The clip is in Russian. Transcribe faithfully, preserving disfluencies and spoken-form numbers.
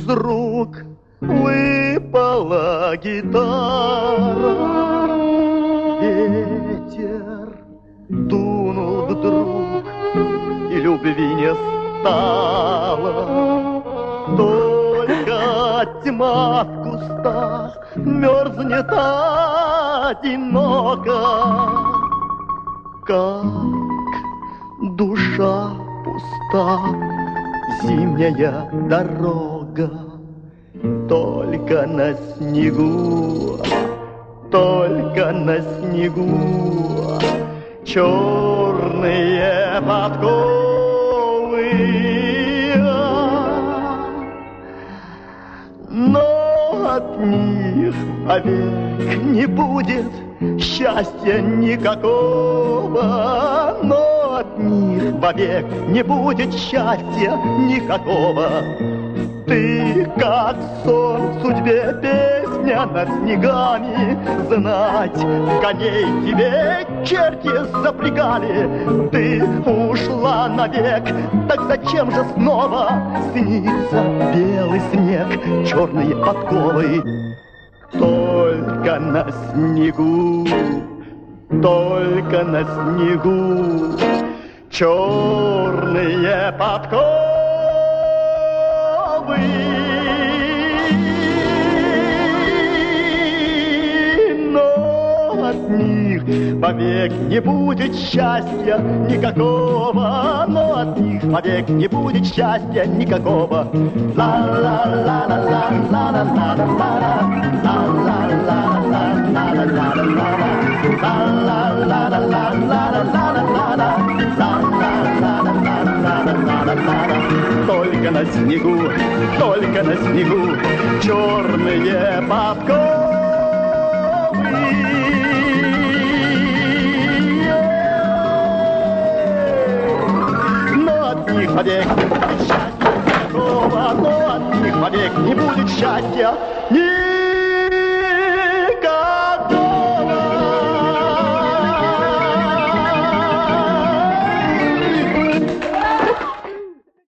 рук выпала гитара. Ветер дунул вдруг, и любви не стало. Только тьма в кустах мерзнет одиноко. Как душа пуста зимняя дорога, только на снегу, только на снегу черные подковы. Но от них вовек не будет счастья никакого, но от них вовек не будет счастья никакого. Ты, как сон в судьбе, песня над снегами, знать коней тебе черти запрягали. Ты ушла навек, так зачем же снова снится белый снег, черные подковы? Только на снегу, только на снегу черные подковы. Но от них вовек не будет счастья никакого, но от них вовек не будет счастья никакого. Только на снегу, только на снегу черные подковы. Но от них вовек не будет счастья никакого, но от них вовек не будет счастья ни